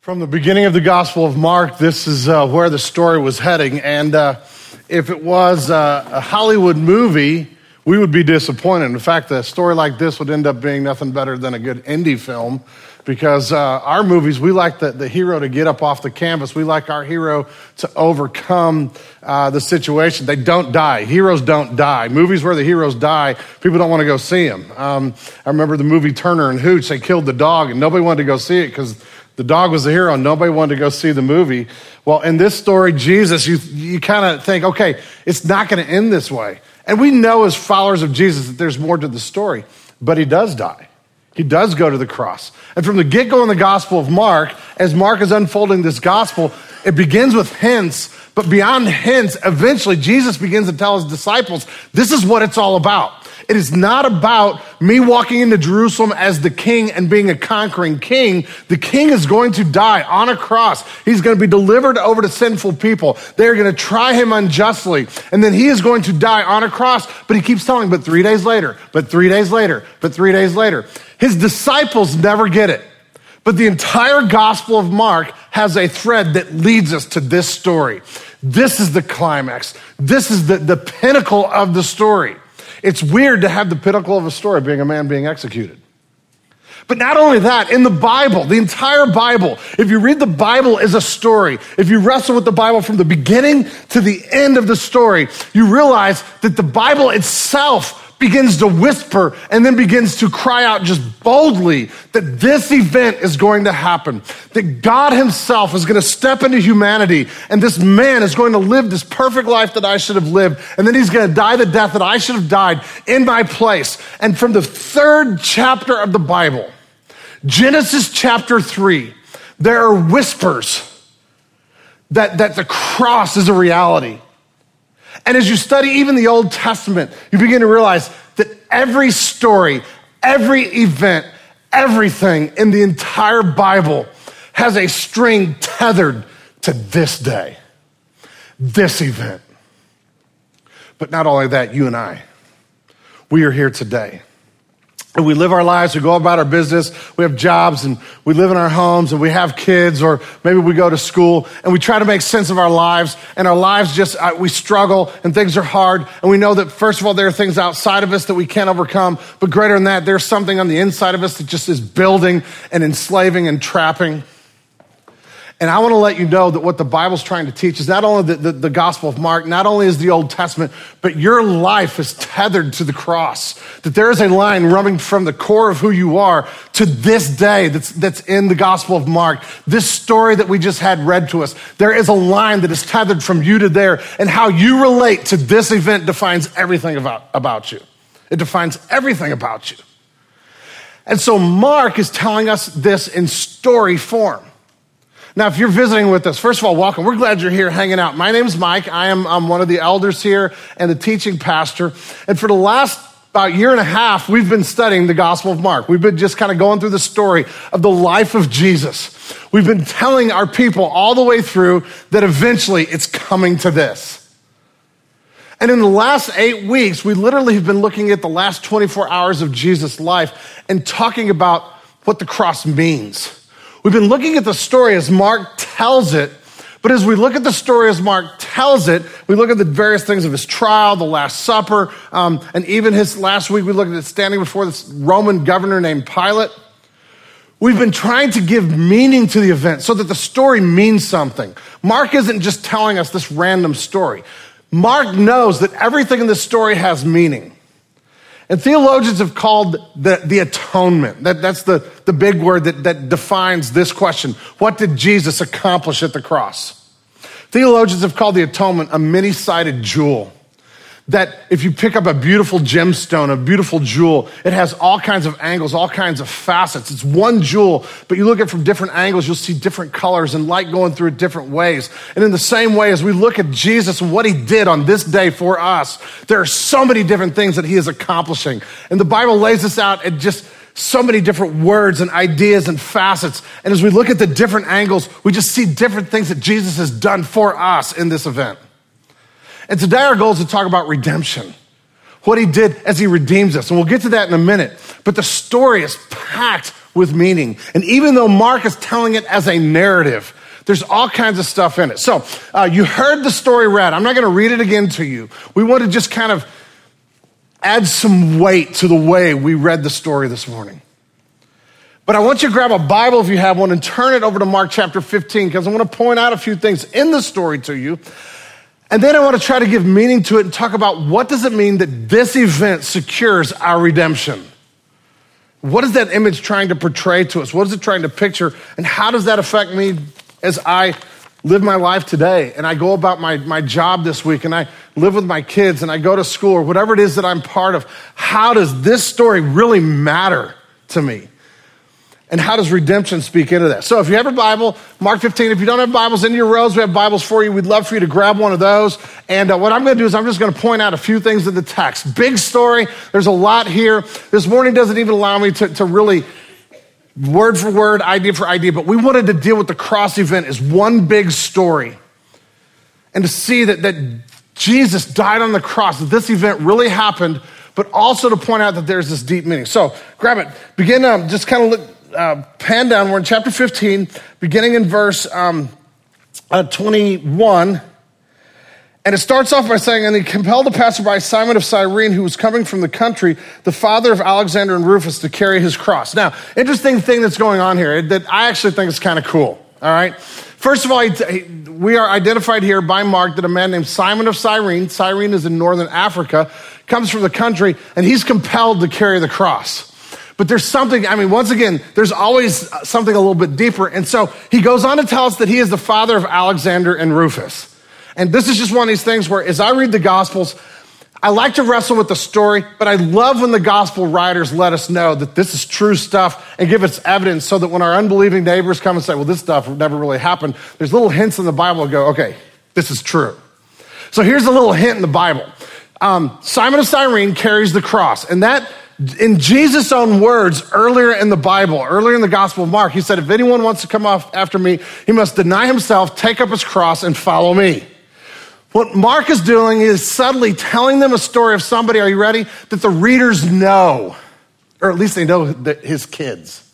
From the beginning of the Gospel of Mark, this is where the story was heading. And if it was a Hollywood movie, we would be disappointed. In fact, a story like this would end up being nothing better than a good indie film, because our movies, we like the hero to get up off the canvas. We like our hero to overcome the situation. They don't die. Heroes don't die. Movies where the heroes die, people don't want to go see them. I remember the movie Turner and Hooch. They killed the dog, and nobody wanted to go see it because the dog was the hero, and nobody wanted to go see the movie. Well, in this story, Jesus, you kind of think, okay, it's not going to end this way. And we know as followers of Jesus that there's more to the story, but he does die. He does go to the cross. And from the get-go in the Gospel of Mark, as Mark is unfolding this gospel, it begins with hints, but beyond hints, eventually Jesus begins to tell his disciples, this is what it's all about. It is not about me walking into Jerusalem as the king and being a conquering king. The king is going to die on a cross. He's going to be delivered over to sinful people. They're going to try him unjustly. And then he is going to die on a cross. But he keeps telling, but 3 days later, but 3 days later, but 3 days later. His disciples never get it. But the entire Gospel of Mark has a thread that leads us to this story. This is the climax. This is the pinnacle of the story. It's weird to have the pinnacle of a story being a man being executed. But not only that, in the Bible, the entire Bible, if you read the Bible as a story, if you wrestle with the Bible from the beginning to the end of the story, you realize that the Bible itself begins to whisper and then begins to cry out just boldly that this event is going to happen, that God himself is going to step into humanity, and this man is going to live this perfect life that I should have lived, and then he's going to die the death that I should have died in my place. And from the third chapter of the Bible, Genesis chapter 3, there are whispers that the cross is a reality. And as you study even the Old Testament, you begin to realize that every story, every event, everything in the entire Bible has a string tethered to this day, this event. But not only that, you and I, we are here today. And we live our lives, we go about our business, we have jobs, and we live in our homes, and we have kids, or maybe we go to school, and we try to make sense of our lives, and our lives just, we struggle, and things are hard, and we know that, first of all, there are things outside of us that we can't overcome, but greater than that, there's something on the inside of us that just is building and enslaving and trapping. And I want to let you know that what the Bible's trying to teach is not only the Gospel of Mark, not only is the Old Testament, but your life is tethered to the cross. That there is a line running from the core of who you are to this day that's in the Gospel of Mark. This story that we just had read to us, there is a line that is tethered from you to there, and how you relate to this event defines everything about you. It defines everything about you. And so Mark is telling us this in story form. Now, if you're visiting with us, first of all, welcome. We're glad you're here hanging out. My name's Mike. I'm one of the elders here and the teaching pastor. And for the last about year and a half, we've been studying the Gospel of Mark. We've been just kind of going through the story of the life of Jesus. We've been telling our people all the way through that eventually it's coming to this. And in the last 8 weeks, we literally have been looking at the last 24 hours of Jesus' life and talking about what the cross means. We've been looking at the story as Mark tells it, but as we look at the story as Mark tells it, we look at the various things of his trial, the Last Supper, and even his last week, we looked at standing before this Roman governor named Pilate. We've been trying to give meaning to the event so that the story means something. Mark isn't just telling us this random story. Mark knows that everything in this story has meaning. And theologians have called the atonement. That's the big word that defines this question. What did Jesus accomplish at the cross? Theologians have called the atonement a many-sided jewel. That if you pick up a beautiful gemstone, a beautiful jewel, it has all kinds of angles, all kinds of facets. It's one jewel, but you look at it from different angles, you'll see different colors and light going through it different ways. And in the same way, as we look at Jesus and what he did on this day for us, there are so many different things that he is accomplishing. And the Bible lays this out at just so many different words and ideas and facets. And as we look at the different angles, we just see different things that Jesus has done for us in this event. And today our goal is to talk about redemption, what he did as he redeems us. And we'll get to that in a minute. But the story is packed with meaning. And even though Mark is telling it as a narrative, there's all kinds of stuff in it. So you heard the story read. I'm not going to read it again to you. We want to just kind of add some weight to the way we read the story this morning. But I want you to grab a Bible if you have one and turn it over to Mark chapter 15, because I want to point out a few things in the story to you. And then I want to try to give meaning to it and talk about what does it mean that this event secures our redemption? What is that image trying to portray to us? What is it trying to picture? And how does that affect me as I live my life today? And I go about my job this week, and I live with my kids, and I go to school, or whatever it is that I'm part of. How does this story really matter to me? And how does redemption speak into that? So if you have a Bible, Mark 15, if you don't have Bibles in your rows, we have Bibles for you. We'd love for you to grab one of those. And what I'm going to do is I'm just going to point out a few things in the text. Big story. There's a lot here. This morning doesn't even allow me to really word for word, idea for idea, but we wanted to deal with the cross event as one big story. And to see that Jesus died on the cross, that this event really happened, but also to point out that there's this deep meaning. So grab it. Begin, just kind of look, pan down. We're in chapter 15, beginning in verse 21. And it starts off by saying, and he compelled the passerby Simon of Cyrene, who was coming from the country, the father of Alexander and Rufus, to carry his cross. Now, interesting thing that's going on here that I actually think is kind of cool. All right. First of all, we are identified here by Mark that a man named Simon of Cyrene is in northern Africa, comes from the country, and he's compelled to carry the cross. But there's something, once again, there's always something a little bit deeper. And so he goes on to tell us that he is the father of Alexander and Rufus. And this is just one of these things where as I read the Gospels, I like to wrestle with the story, but I love when the Gospel writers let us know that this is true stuff and give us evidence so that when our unbelieving neighbors come and say, well, this stuff never really happened, there's little hints in the Bible that go, okay, this is true. So here's a little hint in the Bible. Simon of Cyrene carries the cross, and that, in Jesus' own words, earlier in the Bible, earlier in the Gospel of Mark, he said, if anyone wants to come after me, he must deny himself, take up his cross, and follow me. What Mark is doing is subtly telling them a story of somebody, are you ready, that the readers know, or at least they know his kids.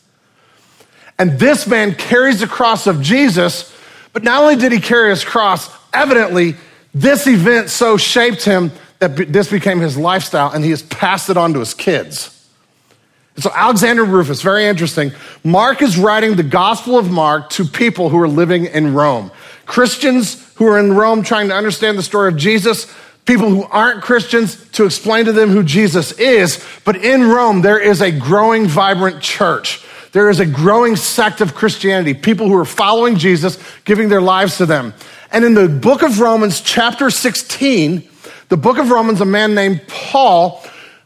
And this man carries the cross of Jesus, but not only did he carry his cross, evidently, this event so shaped him that this became his lifestyle, and he has passed it on to his kids. And so Alexander and Rufus, very interesting. Mark is writing the Gospel of Mark to people who are living in Rome. Christians who are in Rome trying to understand the story of Jesus, people who aren't Christians to explain to them who Jesus is. But in Rome, there is a growing, vibrant church. There is a growing sect of Christianity, people who are following Jesus, giving their lives to them. And in the book of Romans, chapter 16, the book of Romans, a man named Paul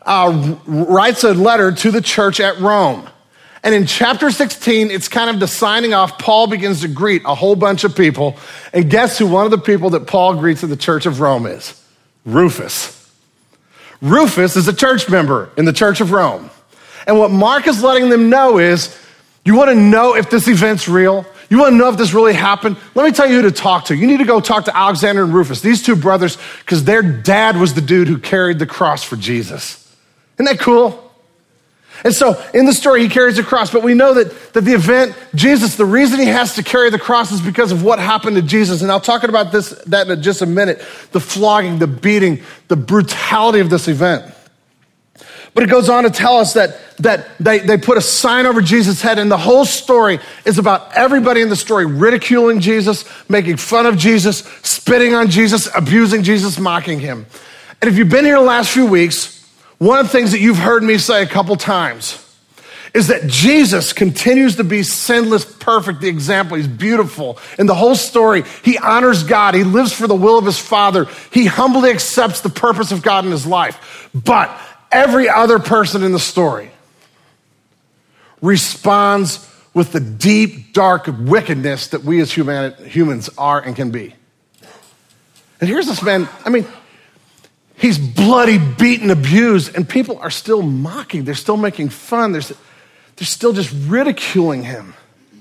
writes a letter to the church at Rome. And in chapter 16, it's kind of the signing off. Paul begins to greet a whole bunch of people. And guess who one of the people that Paul greets in the church of Rome is? Rufus. Rufus is a church member in the church of Rome. And what Mark is letting them know is, you want to know if this event's real? You want to know if this really happened? Let me tell you who to talk to. You need to go talk to Alexander and Rufus, these two brothers, because their dad was the dude who carried the cross for Jesus. Isn't that cool? And so in the story, he carries the cross, but we know that the event, Jesus, the reason he has to carry the cross is because of what happened to Jesus. And I'll talk about that in just a minute, the flogging, the beating, the brutality of this event. But it goes on to tell us that they put a sign over Jesus' head, and the whole story is about everybody in the story ridiculing Jesus, making fun of Jesus, spitting on Jesus, abusing Jesus, mocking him. And if you've been here the last few weeks, one of the things that you've heard me say a couple times is that Jesus continues to be sinless, perfect, the example. He's beautiful. In the whole story, he honors God. He lives for the will of his Father. He humbly accepts the purpose of God in his life. But every other person in the story responds with the deep, dark wickedness that we as humans are and can be. And here's this man, he's bloody, beaten, abused, and people are still mocking. They're still making fun. They're still just ridiculing him.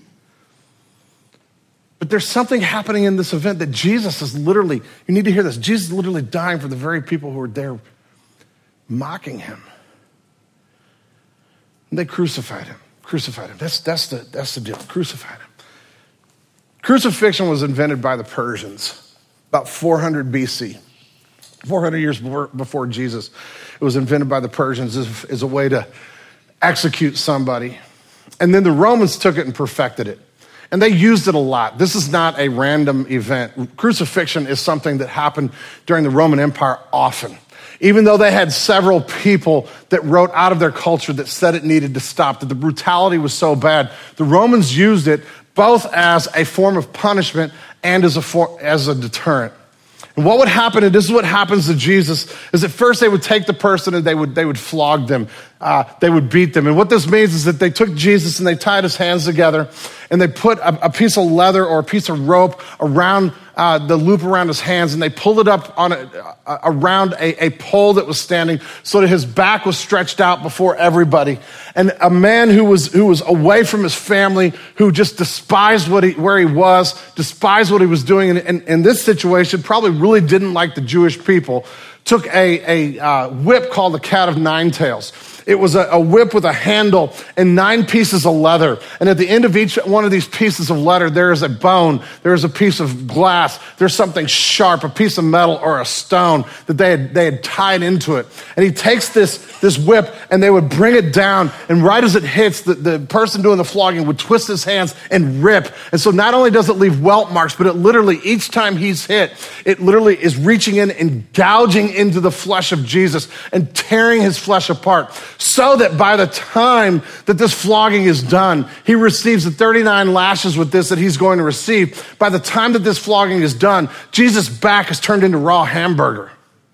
But there's something happening in this event that Jesus is literally, you need to hear this, Jesus is literally dying for the very people who are there mocking him. And they crucified him. Crucified him. That's the deal. Crucified him. Crucifixion was invented by the Persians about 400 BC. 400 years before Jesus. It was invented by the Persians as a way to execute somebody. And then the Romans took it and perfected it. And they used it a lot. This is not a random event. Crucifixion is something that happened during the Roman Empire often. Even though they had several people that wrote out of their culture that said it needed to stop, that the brutality was so bad, the Romans used it both as a form of punishment and as a deterrent. And what would happen, and this is what happens to Jesus, is at first they would take the person and they would flog them. They would beat them. And what this means is that they took Jesus and they tied his hands together and they put a piece of leather or a piece of rope around the loop around his hands, and they pulled it up on around a pole that was standing so that his back was stretched out before everybody. And a man who was away from his family, who just despised where he was, despised what he was doing, and in this situation probably really didn't like the Jewish people, took a whip called the Cat of Nine Tails. It was a whip with a handle and 9 pieces of leather. And at the end of each one of these pieces of leather, there is a bone, there is a piece of glass, there's something sharp, a piece of metal or a stone that they had tied into it. And he takes this whip and they would bring it down, and right as it hits, the person doing the flogging would twist his hands and rip. And so not only does it leave welt marks, but it literally, each time he's hit, it literally is reaching in and gouging into the flesh of Jesus and tearing his flesh apart. So that by the time that this flogging is done, he receives the 39 lashes with this that he's going to receive. By the time that this flogging is done, Jesus' back is turned into raw hamburger.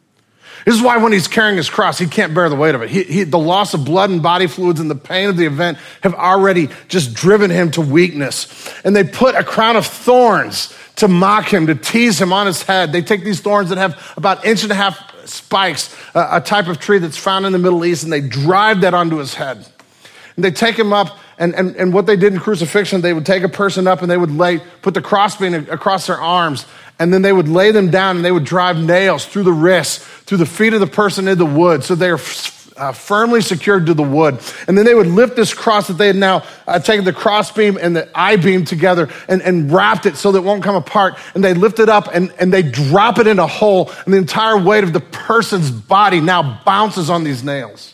This is why when he's carrying his cross, he can't bear the weight of it. The loss of blood and body fluids and the pain of the event have already just driven him to weakness. And they put a crown of thorns to mock him, to tease him on his head. They take these thorns that have about 1.5 inches spikes, a type of tree that's found in the Middle East, and they drive that onto his head. And they take him up, and what they did in crucifixion, they would take a person up and they would put the crossbeam across their arms, and then they would lay them down and they would drive nails through the wrists, through the feet of the person in the wood, so they are firmly secured to the wood. And then they would lift this cross that they had now taken the crossbeam and the I-beam together and wrapped it so that it won't come apart. And they lift it up and they drop it in a hole, and the entire weight of the person's body now bounces on these nails.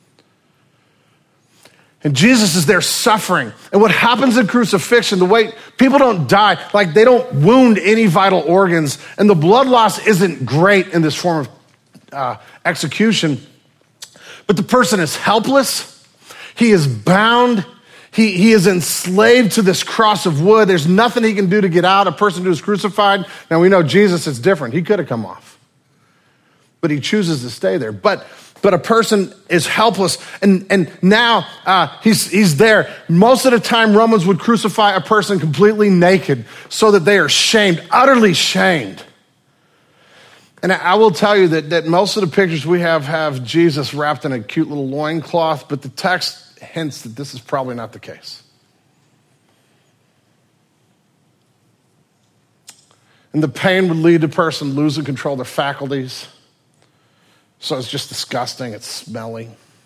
And Jesus is there suffering. And what happens in crucifixion, the way people don't die, like they don't wound any vital organs, and the blood loss isn't great in this form of execution. But the person is helpless. He is bound. He is enslaved to this cross of wood. There's nothing he can do to get out. A person who is crucified. Now we know Jesus is different. He could have come off, but he chooses to stay there. But a person is helpless, and now he's there. Most of the time, Romans would crucify a person completely naked so that they are shamed, utterly shamed. And I will tell you that most of the pictures we have Jesus wrapped in a cute little loincloth, but the text hints that this is probably not the case. And the pain would lead the person losing control of their faculties. So it's just disgusting, it's smelly.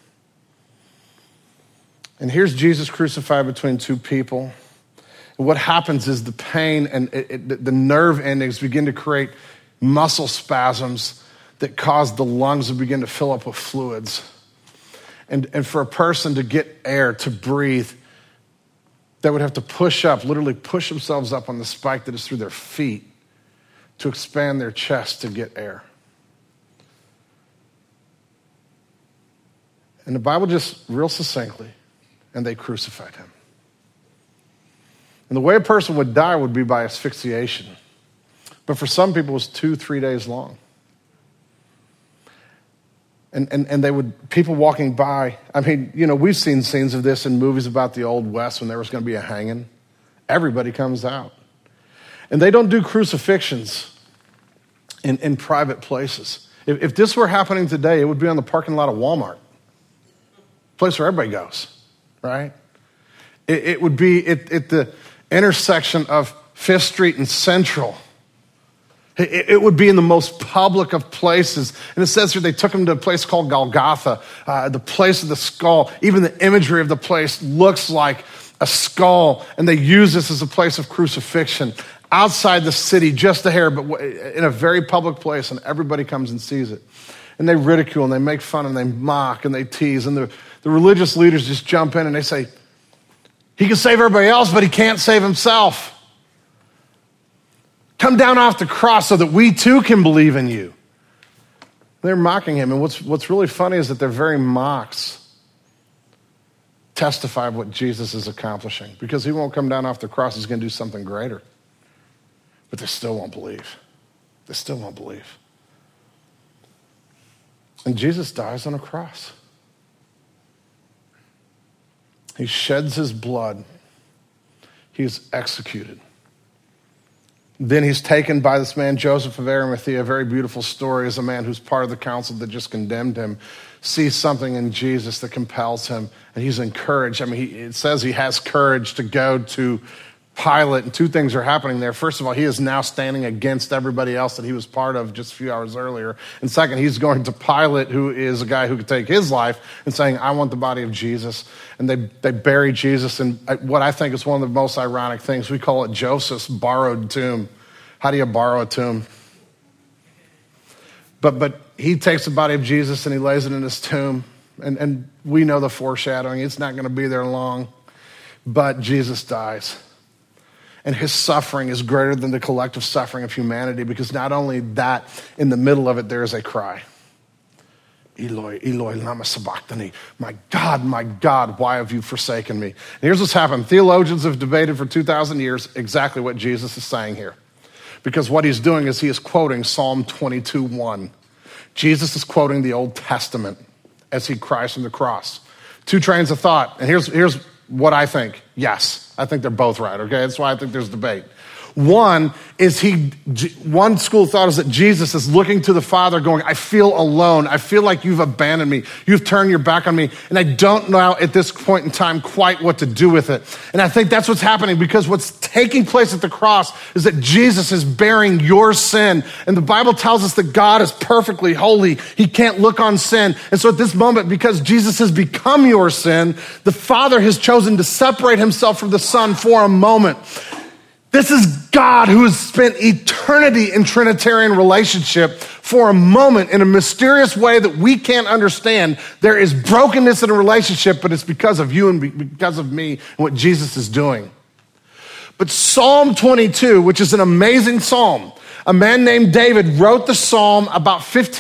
And here's Jesus crucified between 2 people. And what happens is the pain and the nerve endings begin to create muscle spasms that cause the lungs to begin to fill up with fluids. And for a person to get air, to breathe, they would have to literally push themselves up on the spike that is through their feet to expand their chest to get air. And the Bible just real succinctly, and they crucified him. And the way a person would die would be by asphyxiation. But for some people, it was 2-3 days long. And people walking by, I mean, we've seen scenes of this in movies about the Old West when there was going to be a hanging. Everybody comes out. And they don't do crucifixions in private places. If this were happening today, it would be on the parking lot of Walmart, place where everybody goes, right? It would be at the intersection of 5th Street and Central. It would be in the most public of places. And it says here they took him to a place called Golgotha, the place of the skull. Even the imagery of the place looks like a skull. And they use this as a place of crucifixion outside the city, just a hair, but in a very public place. And everybody comes and sees it. And they ridicule and they make fun and they mock and they tease. And the religious leaders just jump in and they say, he can save everybody else, but he can't save himself. Come down off the cross so that we too can believe in you. They're mocking him. And what's really funny is that their very mocks testify of what Jesus is accomplishing. Because he won't come down off the cross, he's going to do something greater. But they still won't believe. They still won't believe. And Jesus dies on a cross. He sheds his blood. He's executed. Then he's taken by this man, Joseph of Arimathea, a very beautiful story, as a man who's part of the council that just condemned him, sees something in Jesus that compels him, and he's encouraged. I mean, it says he has courage to go to Pilate, and two things are happening there. First of all, he is now standing against everybody else that he was part of just a few hours earlier. And second, he's going to Pilate, who is a guy who could take his life, and saying, I want the body of Jesus. And they bury Jesus in what I think is one of the most ironic things. We call it Joseph's borrowed tomb. How do you borrow a tomb? But he takes the body of Jesus and he lays it in his tomb. And we know the foreshadowing. It's not going to be there long. But Jesus dies. And his suffering is greater than the collective suffering of humanity, because not only that, in the middle of it, there is a cry. Eloi, Eloi, lama sabachthani. My God, why have you forsaken me? And here's what's happened. Theologians have debated for 2,000 years exactly what Jesus is saying here. Because what he's doing is he is quoting Psalm 22:1. Jesus is quoting the Old Testament as he cries from the cross. Two trains of thought. And here's what I think. Yes, I think they're both right, okay? That's why I think there's debate. One school of thought is that Jesus is looking to the Father going, I feel alone. I feel like you've abandoned me. You've turned your back on me. And I don't know at this point in time quite what to do with it. And I think that's what's happening, because what's taking place at the cross is that Jesus is bearing your sin. And the Bible tells us that God is perfectly holy. He can't look on sin. And so at this moment, because Jesus has become your sin, the Father has chosen to separate himself from the Son for a moment. This is God who has spent eternity in Trinitarian relationship for a moment in a mysterious way that we can't understand. There is brokenness in a relationship, but it's because of you and because of me and what Jesus is doing. But Psalm 22, which is an amazing psalm, a man named David wrote the psalm about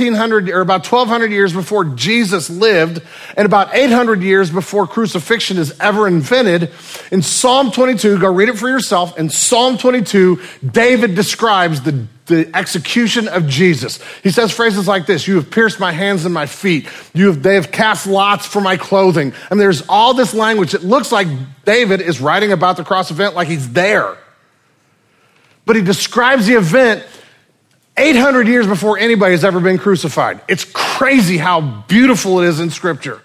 1,200 years before Jesus lived, and about 800 years before crucifixion is ever invented. In Psalm 22, go read it for yourself. In Psalm 22, David describes the execution of Jesus. He says phrases like this: you have pierced my hands and my feet. They have cast lots for my clothing. And there's all this language that looks like David is writing about the cross event like he's there. But he describes the event 800 years before anybody has ever been crucified. It's crazy how beautiful it is in Scripture.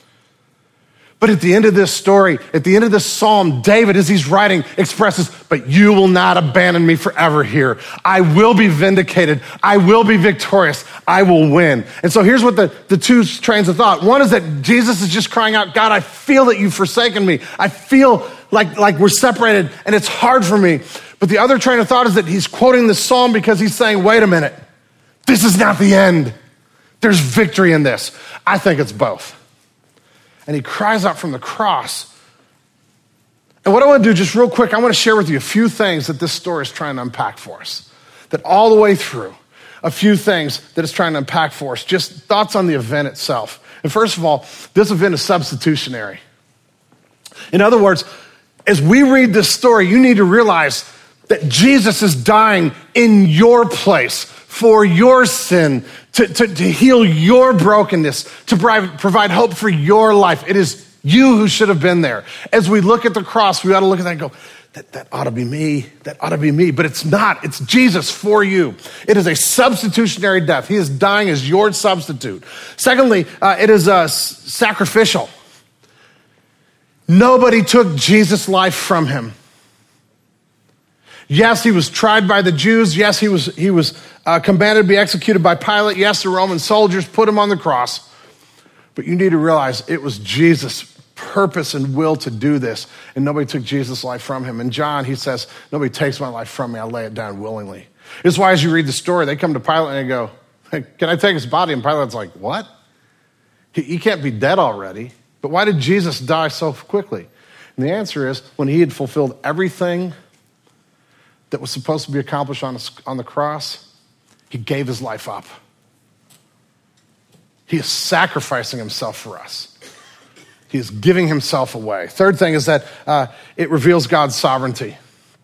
But at the end of this story, at the end of this psalm, David, as he's writing, expresses, but you will not abandon me forever here. I will be vindicated. I will be victorious. I will win. And so here's what the two trains of thought. One is that Jesus is just crying out, God, I feel that you've forsaken me. I feel like we're separated and it's hard for me. But the other train of thought is that he's quoting this psalm because he's saying, wait a minute, this is not the end. There's victory in this. I think it's both. And he cries out from the cross. And what I want to do just real quick, I want to share with you a few things that this story is trying to unpack for us. That all the way through, a few things that it's trying to unpack for us. Just thoughts on the event itself. And first of all, this event is substitutionary. In other words, as we read this story, you need to realize that Jesus is dying in your place for your sin, to heal your brokenness, to provide hope for your life. It is you who should have been there. As we look at the cross, we ought to look at that and go, that ought to be me. That ought to be me. But it's not. It's Jesus for you. It is a substitutionary death. He is dying as your substitute. Secondly, it is sacrificial. Nobody took Jesus' life from him. Yes, he was tried by the Jews. Yes, he was commanded to be executed by Pilate. Yes, the Roman soldiers put him on the cross. But you need to realize it was Jesus' purpose and will to do this, and nobody took Jesus' life from him. In John, he says, nobody takes my life from me. I lay it down willingly. It's why as you read the story, they come to Pilate and they go, hey, can I take his body? And Pilate's like, what? He can't be dead already. But why did Jesus die so quickly? And the answer is, when he had fulfilled everything that was supposed to be accomplished on the cross, he gave his life up. He is sacrificing himself for us. He is giving himself away. Third thing is that it reveals God's sovereignty.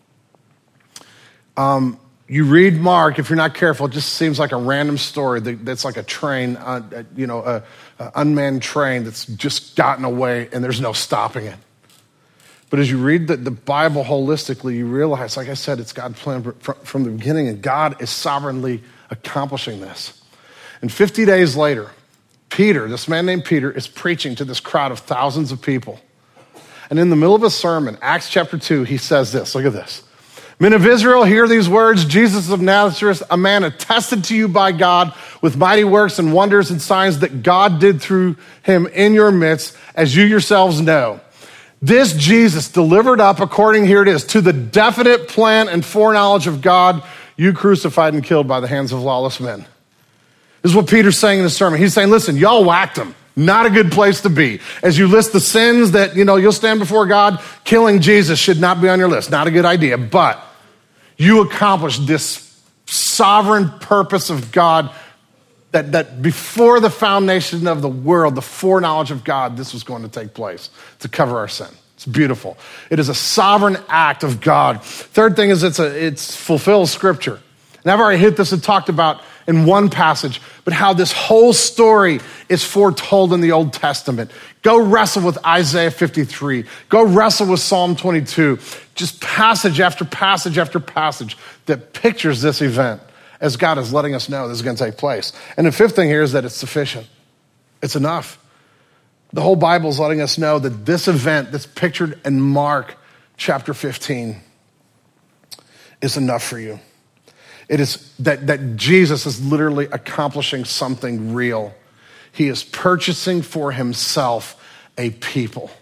You read Mark, if you're not careful, it just seems like a random story that's like a train, an unmanned train that's just gotten away and there's no stopping it. But as you read the Bible holistically, you realize, like I said, it's God's plan from the beginning, and God is sovereignly accomplishing this. And 50 days later, Peter, this man named Peter, is preaching to this crowd of thousands of people. And in the middle of a sermon, Acts chapter 2, he says this, look at this. Men of Israel, hear these words, Jesus of Nazareth, a man attested to you by God with mighty works and wonders and signs that God did through him in your midst, as you yourselves know. This Jesus delivered up according, here it is, to the definite plan and foreknowledge of God, you crucified and killed by the hands of lawless men. This is what Peter's saying in the sermon. He's saying, listen, y'all whacked him. Not a good place to be. As you list the sins that, you'll stand before God, killing Jesus should not be on your list. Not a good idea. But you accomplished this sovereign purpose of God that before the foundation of the world, the foreknowledge of God, this was going to take place to cover our sin. It's beautiful. It is a sovereign act of God. Third thing is it fulfills Scripture. And I've already hit this and talked about in one passage, but how this whole story is foretold in the Old Testament. Go wrestle with Isaiah 53. Go wrestle with Psalm 22. Just passage after passage after passage that pictures this event as God is letting us know this is going to take place. And the fifth thing here is that it's sufficient. It's enough. The whole Bible is letting us know that this event that's pictured in Mark chapter 15 is enough for you. It is that Jesus is literally accomplishing something real. He is purchasing for himself a people.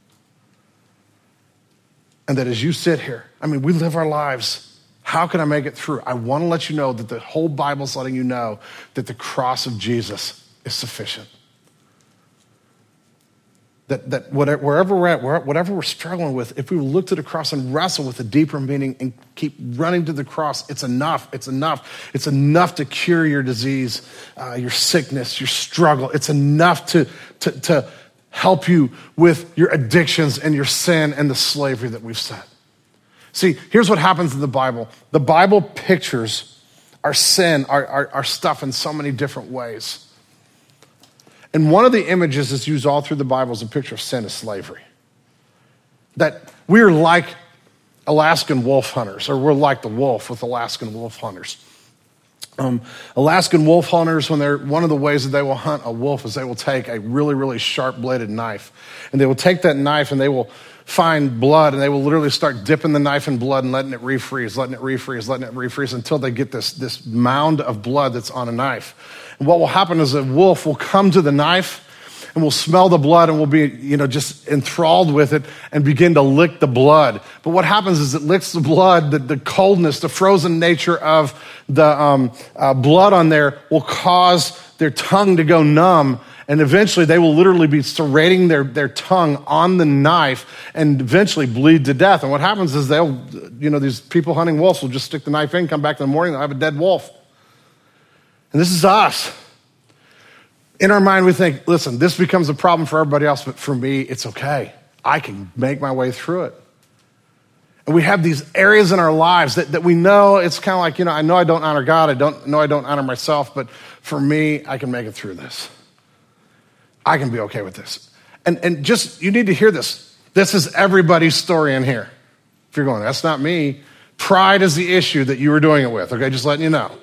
And that as you sit here, we live our lives. How can I make it through? I want to let you know that the whole Bible's letting you know that the cross of Jesus is sufficient. That wherever we're at, whatever we're struggling with, if we look to the cross and wrestle with a deeper meaning and keep running to the cross, it's enough. It's enough. It's enough to cure your disease, your sickness, your struggle. It's enough to help you with your addictions and your sin and the slavery that we've set. See, here's what happens in the Bible. The Bible pictures our sin, our stuff in so many different ways. And one of the images that's used all through the Bible as a picture of sin is slavery. That we're like Alaskan wolf hunters, or we're like the wolf with Alaskan wolf hunters. Alaskan wolf hunters, one of the ways that they will hunt a wolf is they will take a really, really sharp-bladed knife. And they will take that knife and they will find blood, and they will literally start dipping the knife in blood and letting it refreeze until they get this mound of blood that's on a knife. And what will happen is a wolf will come to the knife and will smell the blood and will be, just enthralled with it and begin to lick the blood. But what happens is it licks the blood, the coldness, the frozen nature of the blood on there will cause their tongue to go numb. And eventually they will literally be serrating their tongue on the knife and eventually bleed to death. And what happens is these people hunting wolves will just stick the knife in, come back in the morning, they'll have a dead wolf. And this is us. In our mind, we think, listen, this becomes a problem for everybody else, but for me, it's okay. I can make my way through it. And we have these areas in our lives that we know, it's kind of like, I know I don't honor God, I don't honor myself, but for me, I can make it through this. I can be okay with this. And just, you need to hear this. This is everybody's story in here. If you're going, that's not me. Pride is the issue that you were doing it with, okay? Just letting you know.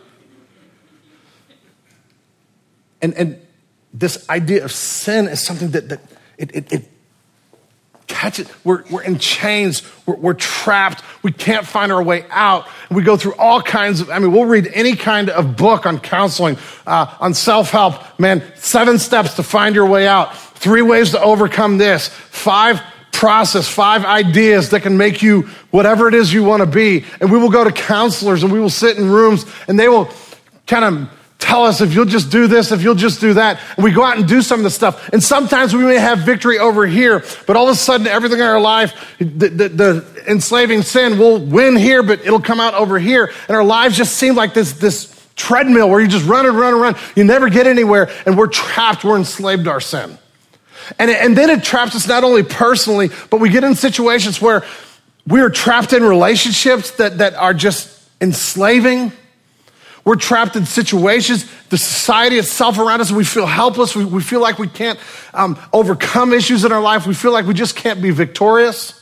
And this idea of sin is something that it catch it. We're in chains. We're trapped. We can't find our way out. And we go through all kinds of, we'll read any kind of book on counseling, on self-help. Man, 7 steps to find your way out. 3 ways to overcome this. 5 ideas that can make you whatever it is you want to be. And we will go to counselors and we will sit in rooms and they will kind of tell us, if you'll just do this, if you'll just do that. And we go out and do some of the stuff. And sometimes we may have victory over here, but all of a sudden everything in our life, the enslaving sin will win here, but it'll come out over here. And our lives just seem like this treadmill where you just run and run and run. You never get anywhere, and we're trapped. We're enslaved to our sin. And then it traps us not only personally, but we get in situations where we are trapped in relationships that are just enslaving. We're trapped in situations, the society itself around us, we feel helpless. We feel like we can't overcome issues in our life. We feel like we just can't be victorious.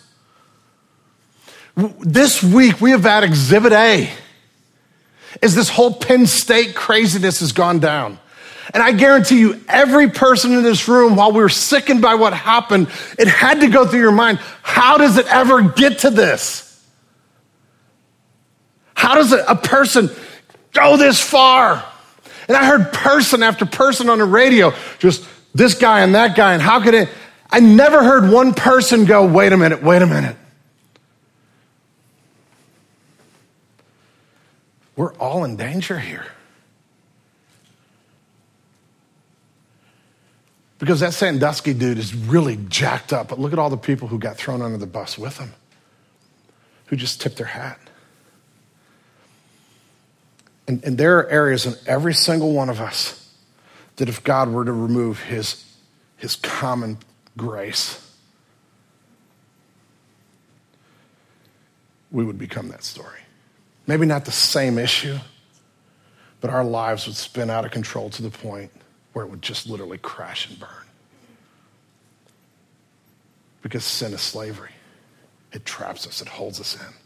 This week, we have had Exhibit A, is this whole Penn State craziness has gone down. And I guarantee you, every person in this room, while we were sickened by what happened, it had to go through your mind, how does it ever get to this? How does a person go this far? And I heard person after person on the radio, just this guy and that guy, and how could it? I never heard one person go, wait a minute. We're all in danger here. Because that Sandusky dude is really jacked up, but look at all the people who got thrown under the bus with him, who just tipped their hat. And there are areas in every single one of us that if God were to remove his common grace, we would become that story. Maybe not the same issue, but our lives would spin out of control to the point where it would just literally crash and burn. Because sin is slavery. It traps us, it holds us in.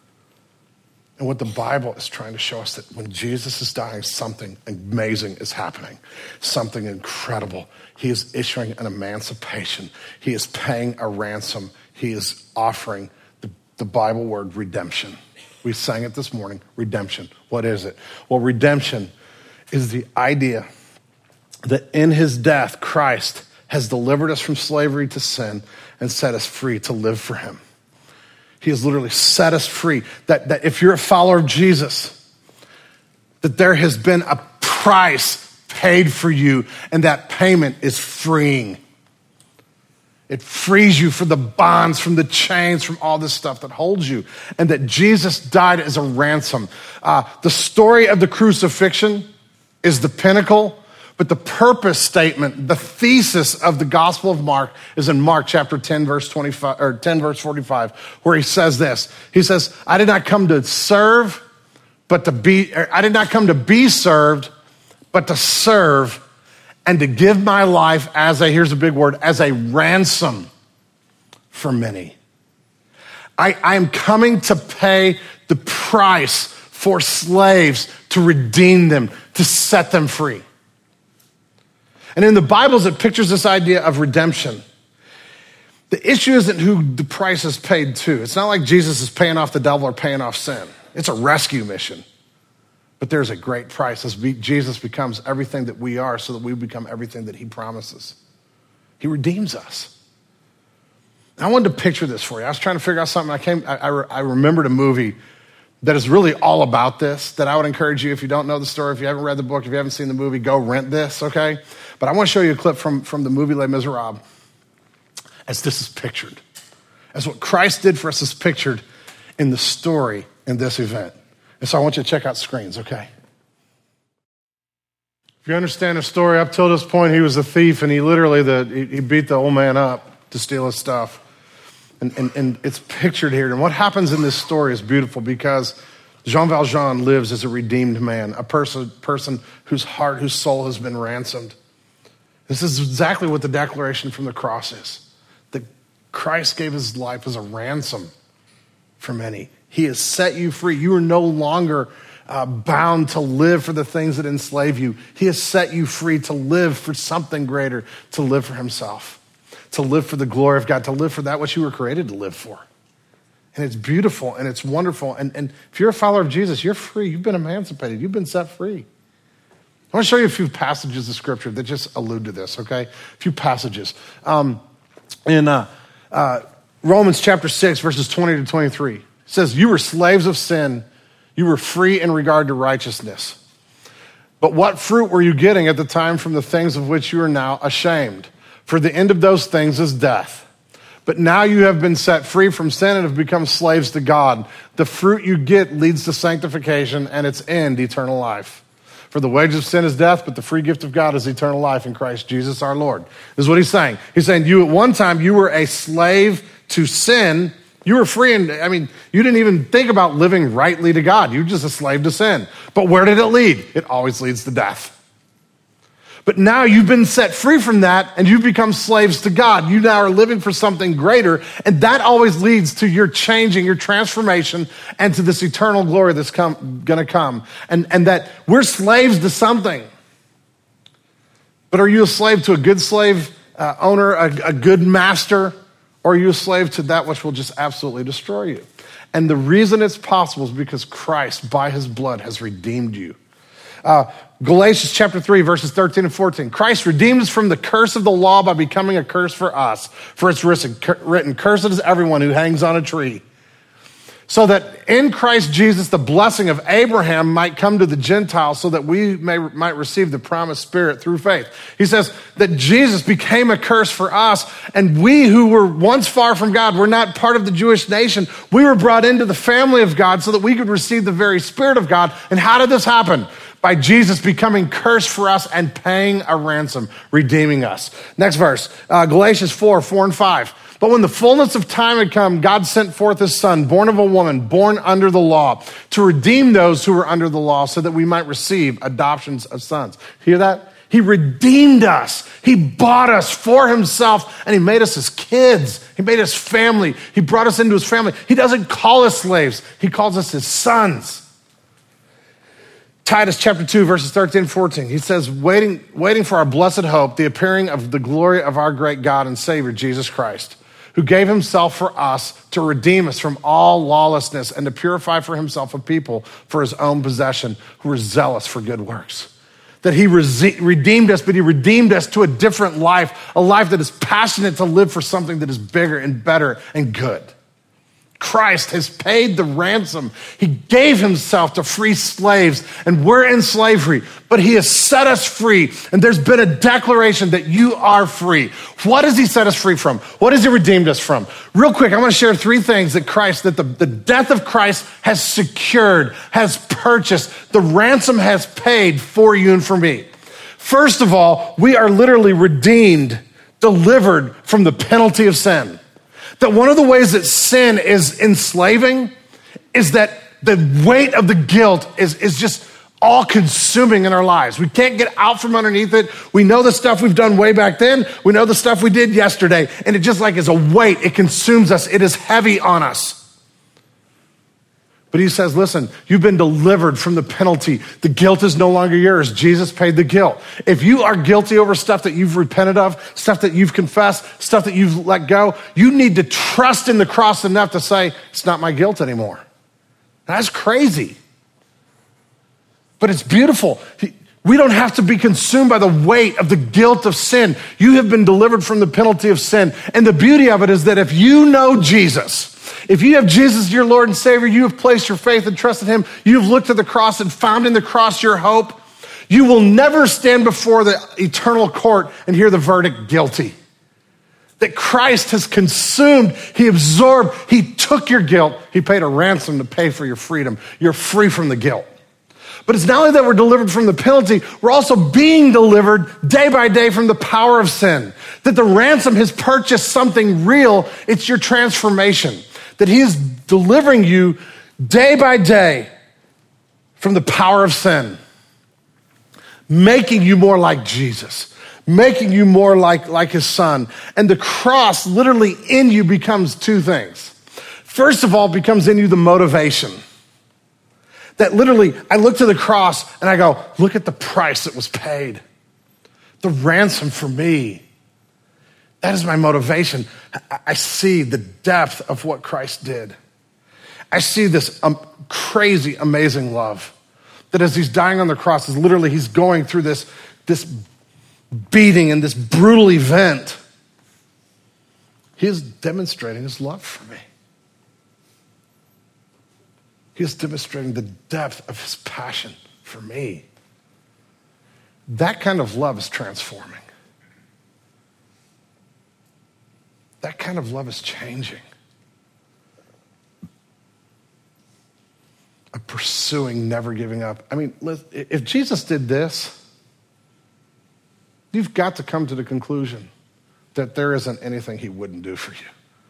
And what the Bible is trying to show us, that when Jesus is dying, something amazing is happening. Something incredible. He is issuing an emancipation. He is paying a ransom. He is offering the Bible word redemption. We sang it this morning, redemption. What is it? Well, redemption is the idea that in his death, Christ has delivered us from slavery to sin and set us free to live for him. He has literally set us free. That if you're a follower of Jesus, that there has been a price paid for you, and that payment is freeing. It frees you from the bonds, from the chains, from all this stuff that holds you, and that Jesus died as a ransom. The story of the crucifixion is the pinnacle, but the purpose statement, the thesis of the Gospel of Mark is in Mark chapter 10, verse 25, or 10, verse 45, where he says this. He says, I did not come to serve, but to be, I did not come to be served, but to serve and to give my life as a, here's a big word, as a ransom for many. I am coming to pay the price for slaves, to redeem them, to set them free. And in the Bibles, it pictures this idea of redemption. The issue isn't who the price is paid to. It's not like Jesus is paying off the devil or paying off sin. It's a rescue mission. But there's a great price as Jesus becomes everything that we are so that we become everything that he promises. He redeems us. And I wanted to picture this for you. I was trying to figure out something. I remembered a movie that is really all about this, that I would encourage you, if you don't know the story, if you haven't read the book, if you haven't seen the movie, go rent this, okay? But I want to show you a clip from the movie Les Miserables as this is pictured, as what Christ did for us is pictured in the story in this event. And so I want you to check out screens, okay? If you understand the story, up till this point, he was a thief, and he literally, he beat the old man up to steal his stuff. And it's pictured here. And what happens in this story is beautiful because Jean Valjean lives as a redeemed man, a person whose heart, whose soul has been ransomed. This is exactly what the declaration from the cross is. That Christ gave his life as a ransom for many. He has set you free. You are no longer bound to live for the things that enslave you. He has set you free to live for something greater, to live for himself. to live for the glory of God, to live for that which you were created to live for. And it's beautiful and it's wonderful. And if you're a follower of Jesus, you're free. You've been emancipated. You've been set free. I want to show you a few passages of scripture that just allude to this, okay? A few passages. In Romans chapter 6, verses 20 to 23, it says, you were slaves of sin. You were free in regard to righteousness. But what fruit were you getting at the time from the things of which you are now ashamed? For the end of those things is death. But now you have been set free from sin and have become slaves to God. The fruit you get leads to sanctification, and its end, eternal life. For the wages of sin is death, but the free gift of God is eternal life in Christ Jesus our Lord. This is what he's saying. He's saying you at one time, you were a slave to sin. You were free, and you didn't even think about living rightly to God. You were just a slave to sin. But where did it lead? It always leads to death. But now you've been set free from that, and you've become slaves to God. You now are living for something greater, and that always leads to your changing, your transformation, and to this eternal glory that's going to come. And that we're slaves to something. But are you a slave to a good slave owner, a good master, or are you a slave to that which will just absolutely destroy you? And the reason it's possible is because Christ, by his blood, has redeemed you. Galatians chapter 3, verses 13 and 14. Christ redeemed us from the curse of the law by becoming a curse for us. For it's written, cursed is everyone who hangs on a tree. So that in Christ Jesus, the blessing of Abraham might come to the Gentiles so that we might receive the promised Spirit through faith. He says that Jesus became a curse for us, and we who were once far from God, were not part of the Jewish nation, we were brought into the family of God so that we could receive the very Spirit of God. And how did this happen? By Jesus becoming cursed for us and paying a ransom, redeeming us. Next verse, Galatians 4 and 5. But when the fullness of time had come, God sent forth his son, born of a woman, born under the law, to redeem those who were under the law so that we might receive adoptions of sons. Hear that? He redeemed us. He bought us for himself, and he made us his kids. He made us family. He brought us into his family. He doesn't call us slaves. He calls us his sons. Titus chapter 2, verses 13 and 14. He says, waiting for our blessed hope, the appearing of the glory of our great God and Savior, Jesus Christ, who gave himself for us to redeem us from all lawlessness and to purify for himself a people for his own possession who are zealous for good works. That he redeemed us, but he redeemed us to a different life, a life that is passionate to live for something that is bigger and better and good. Christ has paid the ransom. He gave himself to free slaves, and we're in slavery, but he has set us free. And there's been a declaration that you are free. What has he set us free from? What has he redeemed us from? Real quick, I want to share three things that the death of Christ has secured, has purchased. The ransom has paid for you and for me. First of all, we are literally redeemed, delivered from the penalty of sin. That one of the ways that sin is enslaving is that the weight of the guilt is just all consuming in our lives. We can't get out from underneath it. We know the stuff we've done way back then. We know the stuff we did yesterday. And it just like is a weight. It consumes us. It is heavy on us. But he says, listen, you've been delivered from the penalty. The guilt is no longer yours. Jesus paid the guilt. If you are guilty over stuff that you've repented of, stuff that you've confessed, stuff that you've let go, you need to trust in the cross enough to say, it's not my guilt anymore. That's crazy. But it's beautiful. We don't have to be consumed by the weight of the guilt of sin. You have been delivered from the penalty of sin. And the beauty of it is that if you know Jesus, if you have Jesus, your Lord and Savior, you have placed your faith and trust in him, you've looked at the cross and found in the cross your hope, you will never stand before the eternal court and hear the verdict guilty. That Christ has consumed, he absorbed, he took your guilt, he paid a ransom to pay for your freedom. You're free from the guilt. But it's not only that we're delivered from the penalty, we're also being delivered day by day from the power of sin. That the ransom has purchased something real, it's your transformation. That he is delivering you day by day from the power of sin, making you more like Jesus, making you more like his son. And the cross literally in you becomes two things. First of all, becomes in you the motivation. That literally, I look to the cross and I go, look at the price that was paid. The ransom for me. That is my motivation. I see the depth of what Christ did. I see this crazy, amazing love. That as he's dying on the cross, is literally he's going through this beating and this brutal event. He is demonstrating his love for me. He is demonstrating the depth of his passion for me. That kind of love is transforming. That kind of love is changing. A pursuing, never giving up. I mean, if Jesus did this, you've got to come to the conclusion that there isn't anything he wouldn't do for you.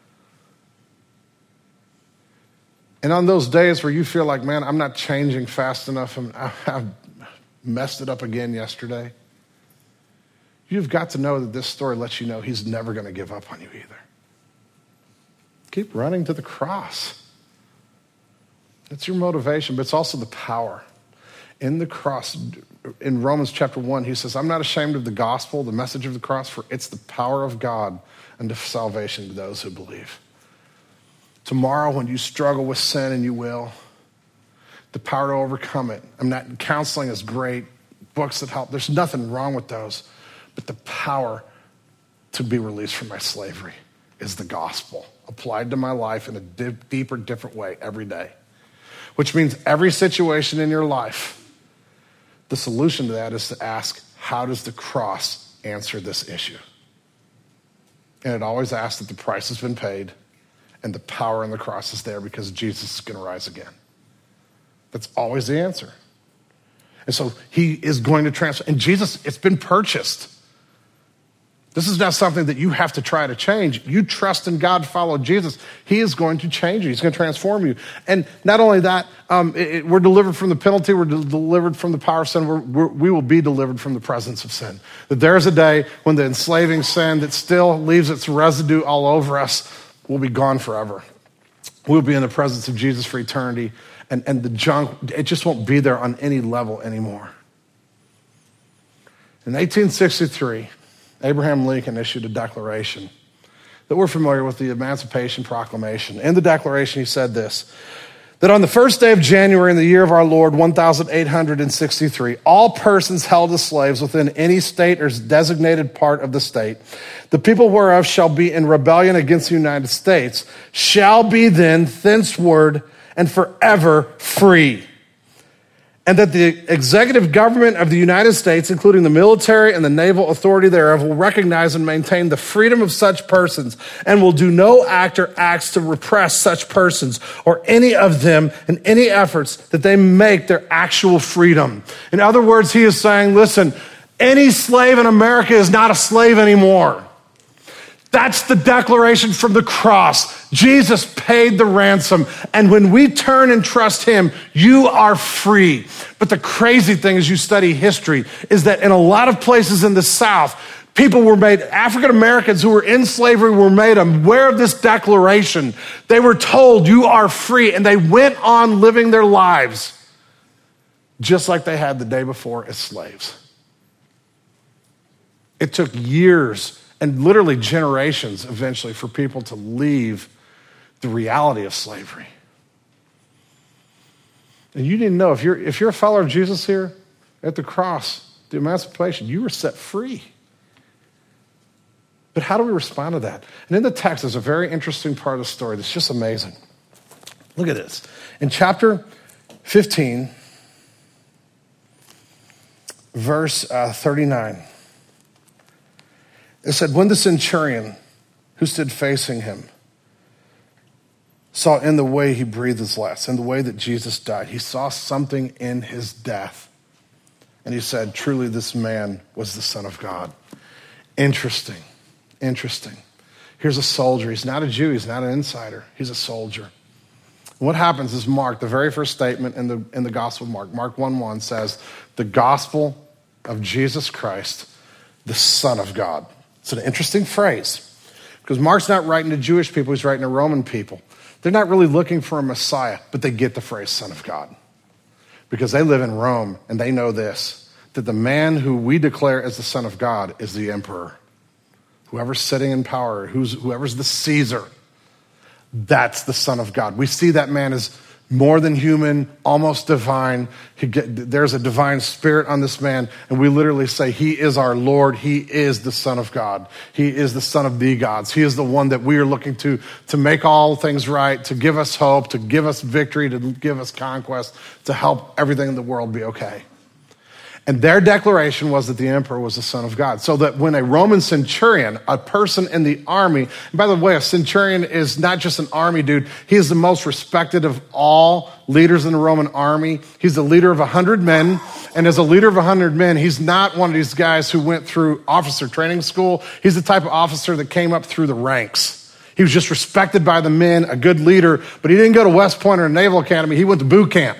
And on those days where you feel like, man, I'm not changing fast enough, and I've messed it up again yesterday, you've got to know that this story lets you know he's never going to give up on you either. Keep running to the cross. It's your motivation, but it's also the power. In the cross, in Romans chapter 1, he says, I'm not ashamed of the gospel, the message of the cross, for it's the power of God unto salvation to those who believe. Tomorrow, when you struggle with sin, and you will, the power to overcome it. Counseling is great, books that help. There's nothing wrong with those. But the power to be released from my slavery is the gospel applied to my life in a deeper, different way every day. Which means every situation in your life, the solution to that is to ask, how does the cross answer this issue? And it always asks that the price has been paid and the power in the cross is there because Jesus is going to rise again. That's always the answer. And so he is going to transfer. And Jesus, it's been purchased. This is not something that you have to try to change. You trust in God, follow Jesus. He is going to change you. He's going to transform you. And not only that, we're delivered from the penalty. We're delivered from the power of sin. We will be delivered from the presence of sin. That there's a day when the enslaving sin that still leaves its residue all over us will be gone forever. We'll be in the presence of Jesus for eternity. And the junk, it just won't be there on any level anymore. In 1863, Abraham Lincoln issued a declaration that we're familiar with, the Emancipation Proclamation. In the declaration, he said this, that on the first day of January in the year of our Lord, 1863, all persons held as slaves within any state or designated part of the state, the people whereof shall be in rebellion against the United States, shall be then thenceforward and forever free. And that the executive government of the United States, including the military and the naval authority thereof, will recognize and maintain the freedom of such persons and will do no act or acts to repress such persons or any of them in any efforts that they make their actual freedom. In other words, he is saying, listen, any slave in America is not a slave anymore. That's the declaration from the cross. Jesus paid the ransom. And when we turn and trust him, you are free. But the crazy thing as you study history is that in a lot of places in the South, African Americans who were in slavery were made aware of this declaration. They were told, you are free. And they went on living their lives just like they had the day before as slaves. It took years and literally generations eventually for people to leave the reality of slavery. And you need to know, if you're a follower of Jesus here, at the cross, the emancipation, you were set free. But how do we respond to that? And in the text, there's a very interesting part of the story that's just amazing. Look at this. In chapter 15, verse 39, it said, when the centurion who stood facing him saw in the way he breathed his last, in the way that Jesus died, he saw something in his death. And he said, truly this man was the Son of God. Interesting. Here's a soldier. He's not a Jew. He's not an insider. He's a soldier. And what happens is Mark, the very first statement in the Gospel of Mark 1:1 says, the gospel of Jesus Christ, the Son of God. It's an interesting phrase because Mark's not writing to Jewish people, he's writing to Roman people. They're not really looking for a Messiah, but they get the phrase Son of God because they live in Rome and they know this, that the man who we declare as the Son of God is the emperor whoever's sitting in power, whoever's the Caesar, that's the Son of God. We see that man as more than human, almost divine. There's a divine spirit on this man, and we literally say he is our Lord. He is the Son of God. He is the Son of the gods. He is the one that we are looking to make all things right, to give us hope, to give us victory, to give us conquest, to help everything in the world be okay. And their declaration was that the emperor was the Son of God. So that when a Roman centurion, a person in the army, and by the way, a centurion is not just an army dude, he is the most respected of all leaders in the Roman army. He's the leader of 100 men. And as a leader of 100 men, he's not one of these guys who went through officer training school. He's the type of officer that came up through the ranks. He was just respected by the men, a good leader, but he didn't go to West Point or Naval Academy. He went to boot camp.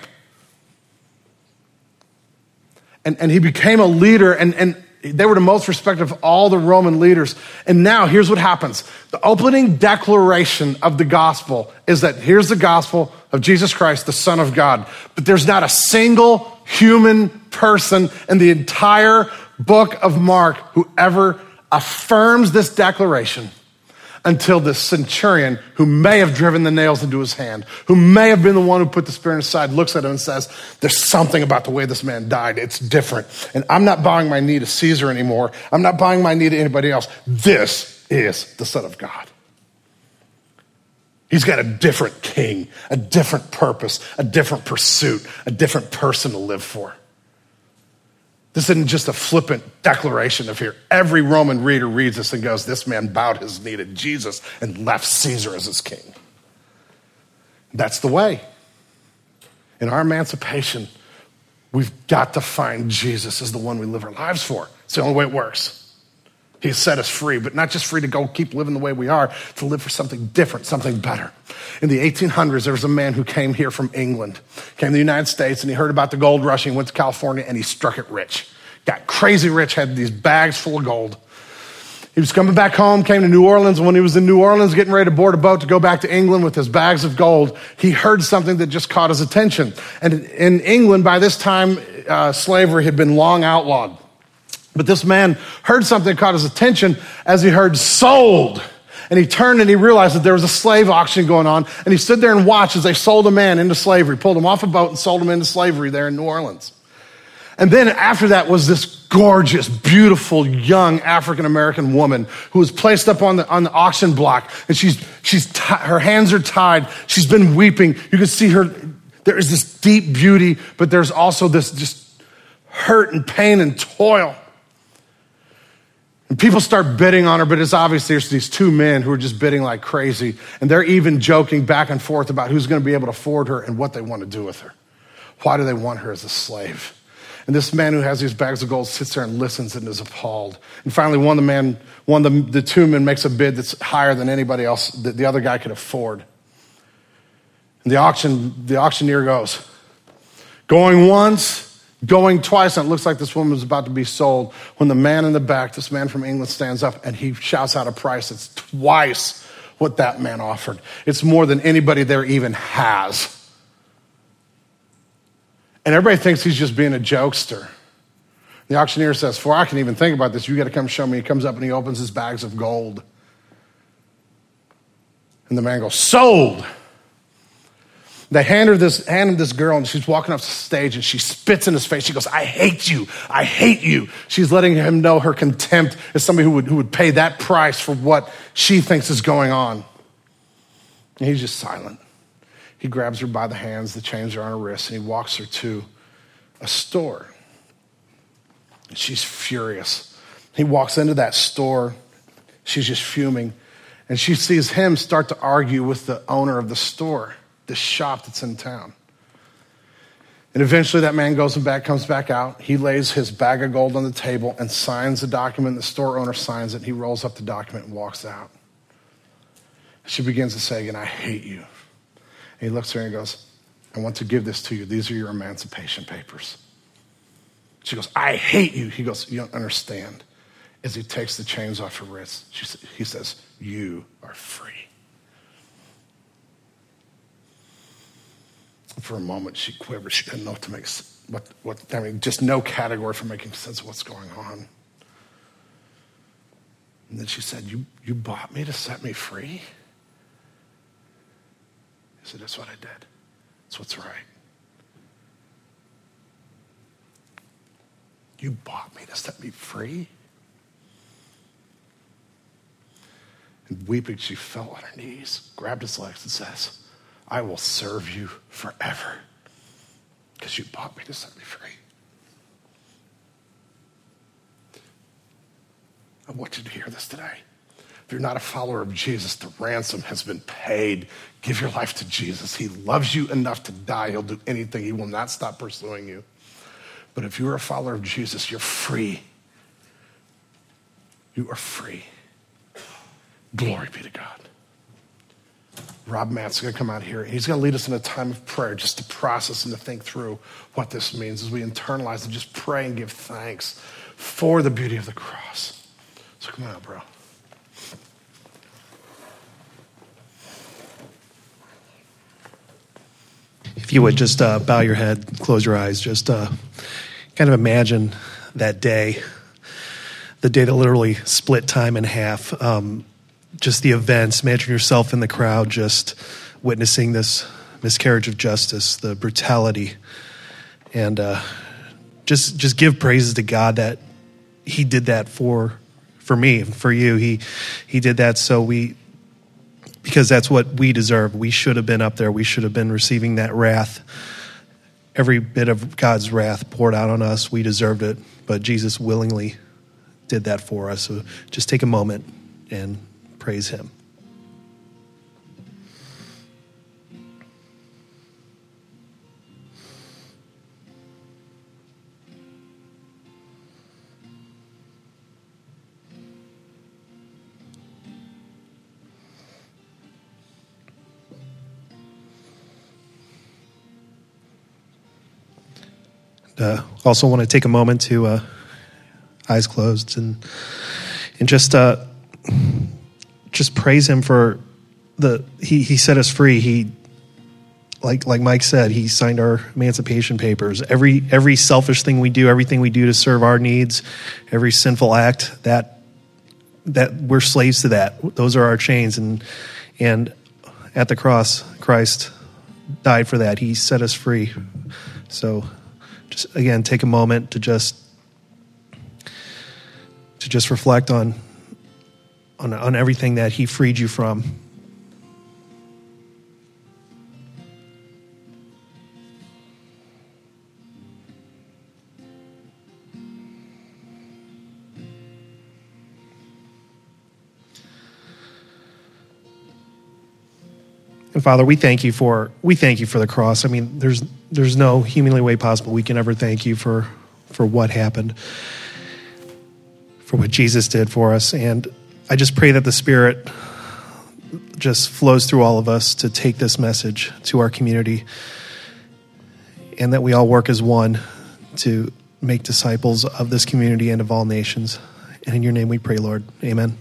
And he became a leader, and they were the most respected of all the Roman leaders. And now, here's what happens. The opening declaration of the gospel is that here's the gospel of Jesus Christ, the Son of God. But there's not a single human person in the entire book of Mark who ever affirms this declaration until the centurion, who may have driven the nails into his hand, who may have been the one who put the spear inside, looks at him and says, there's something about the way this man died. It's different. And I'm not bowing my knee to Caesar anymore. I'm not bowing my knee to anybody else. This is the Son of God. He's got a different king, a different purpose, a different pursuit, a different person to live for. This isn't just a flippant declaration of here. Every Roman reader reads this and goes, this man bowed his knee to Jesus and left Caesar as his king. That's the way. In our emancipation, we've got to find Jesus as the one we live our lives for. It's the only way it works. He set us free, but not just free to go keep living the way we are, to live for something different, something better. In the 1800s, there was a man who came here from England, came to the United States, and he heard about the gold rush, and he went to California, and he struck it rich. Got crazy rich, had these bags full of gold. He was coming back home, came to New Orleans, and when he was in New Orleans getting ready to board a boat to go back to England with his bags of gold, he heard something that just caught his attention. And in England, by this time, slavery had been long outlawed. But this man heard something that caught his attention as he heard sold. And he turned and he realized that there was a slave auction going on. And he stood there and watched as they sold a man into slavery, pulled him off a boat and sold him into slavery there in New Orleans. And then after that was this gorgeous, beautiful, young African-American woman who was placed up on the auction block. And her hands are tied. She's been weeping. You can see her. There is this deep beauty, but there's also this just hurt and pain and toil. And people start bidding on her, but it's obvious there's these two men who are just bidding like crazy. And they're even joking back and forth about who's going to be able to afford her and what they want to do with her. Why do they want her as a slave? And this man who has these bags of gold sits there and listens and is appalled. And finally, one of the two men makes a bid that's higher than anybody else that the other guy could afford. And the auctioneer goes, going once, going twice, and it looks like this woman was about to be sold when the man in the back, this man from England, stands up and he shouts out a price that's twice what that man offered. It's more than anybody there even has. And everybody thinks he's just being a jokester. The auctioneer says, before I can even think about this, you got to come show me. He comes up and he opens his bags of gold. And the man goes, sold. They hand him this girl, and she's walking up the stage, and she spits in his face. She goes, I hate you. I hate you. She's letting him know her contempt as somebody who would pay that price for what she thinks is going on. And he's just silent. He grabs her by the hands, the chains are on her wrists, and he walks her to a store. And she's furious. He walks into that store. She's just fuming. And she sees him start to argue with the owner of the store, this shop that's in town. And eventually that man comes back out. He lays his bag of gold on the table and signs the document. The store owner signs it. He rolls up the document and walks out. She begins to say again, I hate you. And he looks at her and goes, I want to give this to you. These are your emancipation papers. She goes, I hate you. He goes, you don't understand. As he takes the chains off her wrists, he says, you are free. For a moment, she quivered. She didn't know what to make, just no category for making sense of what's going on. And then she said, you bought me to set me free? He said, that's what I did. That's what's right. You bought me to set me free? And weeping, she fell on her knees, grabbed his legs and says, I will serve you forever because you bought me to set me free. I want you to hear this today. If you're not a follower of Jesus, the ransom has been paid. Give your life to Jesus. He loves you enough to die. He'll do anything. He will not stop pursuing you. But if you're a follower of Jesus, you're free. You are free. Glory be to God. Rob Matt's going to come out here, and he's going to lead us in a time of prayer just to process and to think through what this means as we internalize and just pray and give thanks for the beauty of the cross. So come on out, bro. If you would just bow your head, close your eyes, just kind of imagine that day, the day that literally split time in half. Just the events, imagine yourself in the crowd just witnessing this miscarriage of justice, the brutality, and just give praises to God that he did that for me, for you. He did that because that's what we deserve. We should have been up there. We should have been receiving that wrath. Every bit of God's wrath poured out on us. We deserved it, but Jesus willingly did that for us. So just take a moment and praise him. Also want to take a moment to eyes closed and just praise him for he set us free. He like Mike said, he signed our emancipation papers. Every selfish thing we do, everything we do to serve our needs, every sinful act, that we're slaves to that. Those are our chains, and at the cross, Christ died for that. He set us free. So just again, take a moment to just reflect on everything that he freed you from. And Father, we thank you for the cross. I mean, there's no humanly way possible we can ever thank you for what happened, for what Jesus did for us. And I just pray that the Spirit just flows through all of us to take this message to our community, and that we all work as one to make disciples of this community and of all nations. And in your name we pray, Lord. Amen.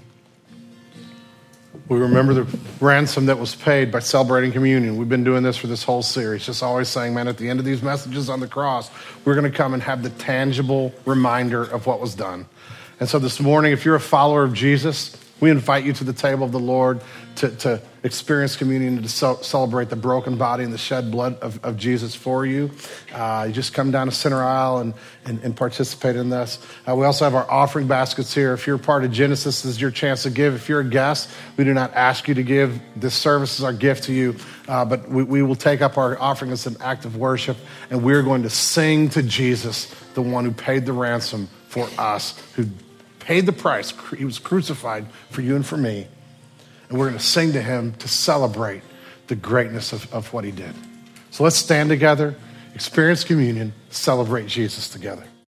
We remember the ransom that was paid by celebrating communion. We've been doing this for this whole series, just always saying, man, at the end of these messages on the cross, we're going to come and have the tangible reminder of what was done. And so this morning, if you're a follower of Jesus, we invite you to the table of the Lord to experience communion and to celebrate the broken body and the shed blood of Jesus for you. You just come down the center aisle and participate in this. We also have our offering baskets here. If you're part of Genesis, this is your chance to give. If you're a guest, we do not ask you to give. This service is our gift to you, but we will take up our offering as an act of worship, and we're going to sing to Jesus, the one who paid the ransom for us, who paid the price. He was crucified for you and for me. And we're going to sing to him to celebrate the greatness of what he did. So let's stand together, experience communion, celebrate Jesus together.